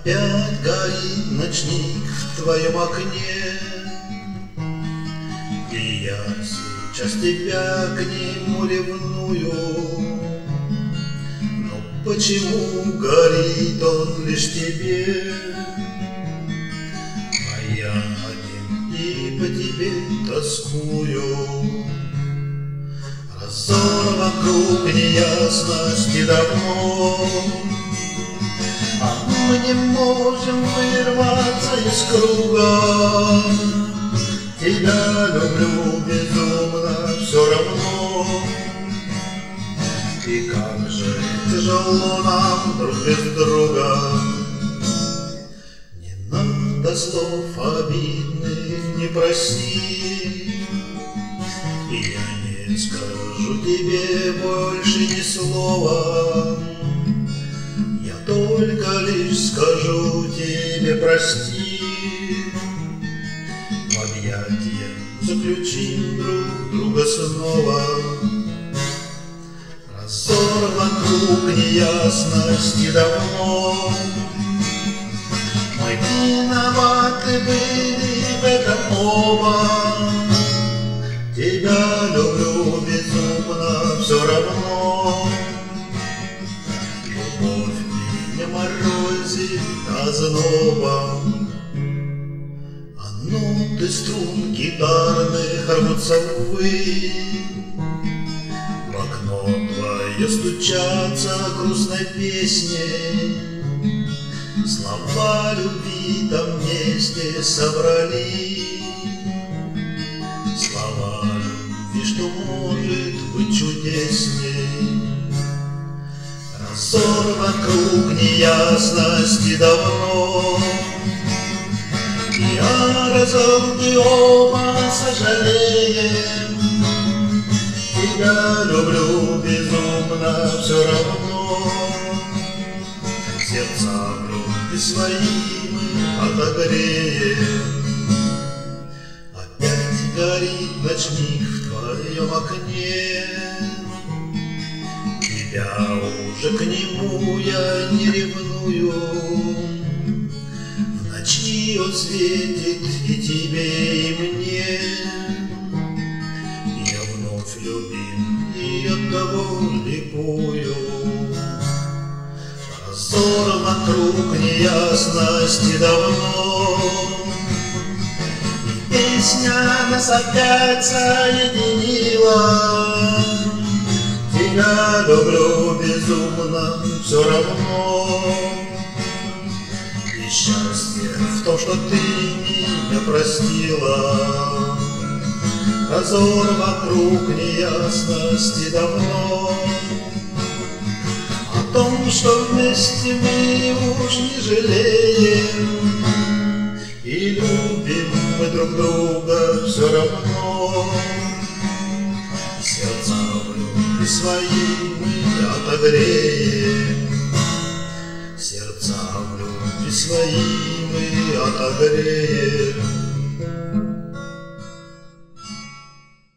Опять горит ночник в твоем окне, и я сейчас тебя к нему ревную. Но почему горит он лишь тебе? А я один и по тебе тоскую. Разор вокруг неясности давно, а мы не можем вырваться из круга. Тебя люблю безумно все равно, и как же тяжело нам друг без друга. Не надо слов обидных, не проси, и я не скажу тебе больше ни слова. Я только лишь скажу тебе прости. В объятия заключим друг друга снова. Разор вокруг неясности давно, мы виноваты были в этом оба. Тебя люблю безумно все равно. Любовь меня морозит ознобом, а ноты струн гитарных рвутся ввысь. В окно твое стучатся грустной песней. Слова любви там вместе собрались. Слова любви, что может быть чудесней. Разор вокруг неясности давно, и о разлуке оба сожалеем. Тебя люблю безумно все равно. Сердца в любви свои мы отогреем. Опять горит ночник в твоем окне, тебя уже к нему я не ревную. В ночи он светит и тебе, и мне. Я вновь любим и оттого ликую. Разор вокруг неясности давно, и песня нас опять соединила. Тебя люблю безумно все равно, и счастье в том, что ты меня простила. Разор вокруг неясности давно, о том, что вместе мы уж не жалеем, и любим мы друг друга все равно. Сердца в любви свои мы отогреем. Сердца в любви свои мы отогреем.